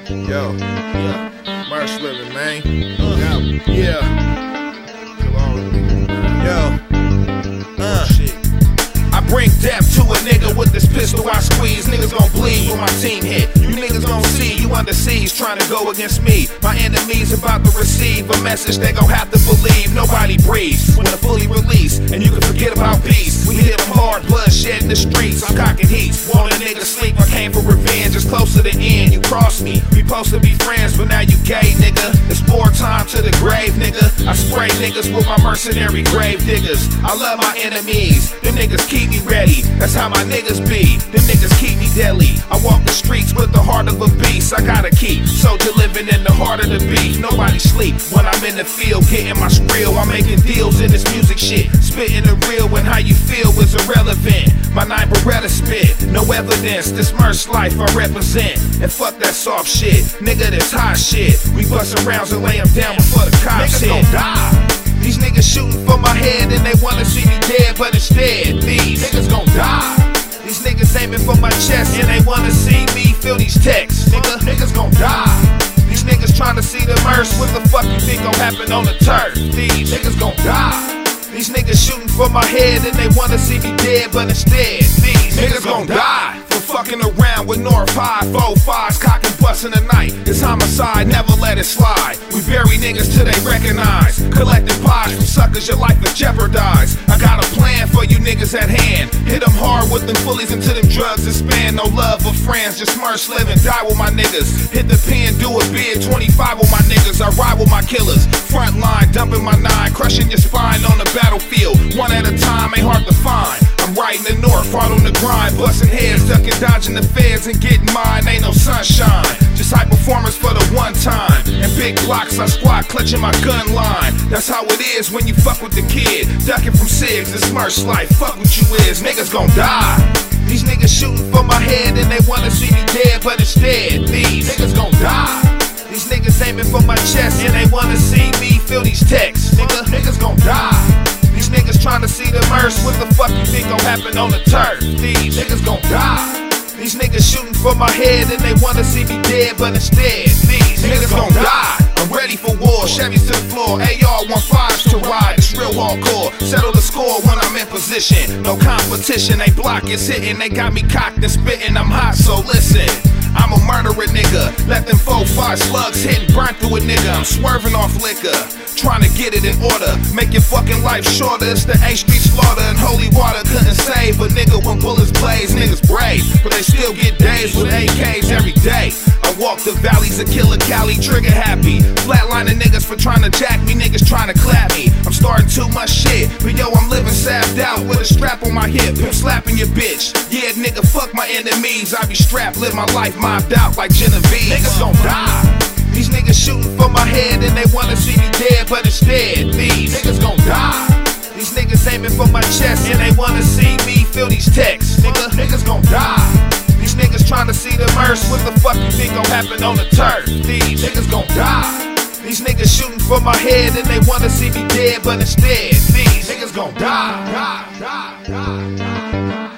Yo, yeah, Merch living, man. Yeah. Yo, shit. I bring death to a nigga with this pistol I squeeze. Niggas gon' bleed when my team hit. You niggas gon' see you under siege trying to go against me. My enemies about to receive a message they gon' have to believe. Nobody breathes when I fully release, and you can forget about peace. We hit them hard, bloodshed in the streets. I'm cocking heats. Want a nigga sleep? I came for revenge. It's close to the end. You crossed me. We supposed to be friends, but now you gay, nigga. It's wartime to the grave, nigga. I spray niggas with my mercenary grave diggers. I love my enemies. Them niggas keep me ready. That's how my niggas be. Them niggas keep me deadly. I walk the streets with the heart of a beast. I gotta keep soldier living in the heart of the beast. Nobody sleep when I'm in the field getting my skrill. I'm making deals in this music shit. Spitting the real when how you feel is irrelevant. My 9 Beretta spit, no evidence. This Merch life I represent. And fuck that soft shit, nigga, this hot shit. We bustin' rounds and lay them down before the cops hit. Niggas gon' die. These niggas shooting for my head and they wanna see me dead, but instead these niggas gon' die. These niggas aiming for my chest and they wanna see me feel these texts. Niggas gon' die. These niggas tryna see the Merch. What the fuck you think gon' happen on the turf? These niggas gon' die. These niggas shooting for my head and they wanna see me dead, but instead these niggas gon' die. For fucking around with North High 4-5s, cock and bust in the night. It's homicide, never let it slide. We bury niggas till they recognize. Collecting pies from suckers, your life is jeopardized. I got a plan for you niggas at hand. Hit them hard with them fullies into them drugs and span. No love for friends, just Merch living, die with my niggas. Hit the pen, do a bid, 25 with my niggas. I ride with my killers. Front line, dumping my 9, crushing your spine on the battlefield. One at a time, ain't hard to find. I'm riding the north, hard on the grind, busting heads, ducking, dodging the feds, and getting mine. Ain't no sunshine, just high performance for the one time. And big blocks, I squat, clutching my gun line. That's how it is when you fuck with the kid. Ducking from SIGs, it's Merch life. Fuck what you is, niggas gon' die. These niggas shooting for my head and they wanna see me dead, but instead these niggas gon' die. These niggas aiming for my chest and they wanna see me feel these texts. Niggas gon' die. These niggas tryna see the Merch. What the fuck you think gon' happen on the turf? These niggas gon' die. These niggas shooting for my head and they wanna see me dead, but instead these niggas gon' die. I'm ready for war, Chevys to the floor, AR-15s to ride. It's real hardcore, settle the score when I'm in position. No competition, they block is hitting. They got me cocked and spitting, I'm hot, so listen. I'm a murderer nigga, let them 4-5 slugs hit and burn through a nigga. I'm swerving off liquor, trying to get it in order. Make your fucking life shorter, it's the H Street slaughter. And holy water couldn't save a nigga when bullets blaze. Niggas brave, but they still get days with AKs every day. I walk the valleys of Killer Cali, trigger happy. Flatlining niggas for trying to jack me, niggas trying to clap me. I'm starting too much shit, but yo, I'm living sapped out with a strap on my hip. I'm slapping your bitch. Yeah, nigga, fuck my enemies. I be strapped, live my life mobbed out like Genevieve. Niggas gon' die. These niggas shooting for my head and they wanna see me dead, but instead these niggas gon' die. These niggas aiming for my chest and they wanna see me feel these texts. Niggas gon' die. These niggas tryna see the Merch. What the fuck you think gon' happen on the turf? These niggas gon' die. These niggas shooting for my head and they wanna see me dead, but instead these niggas gon' die.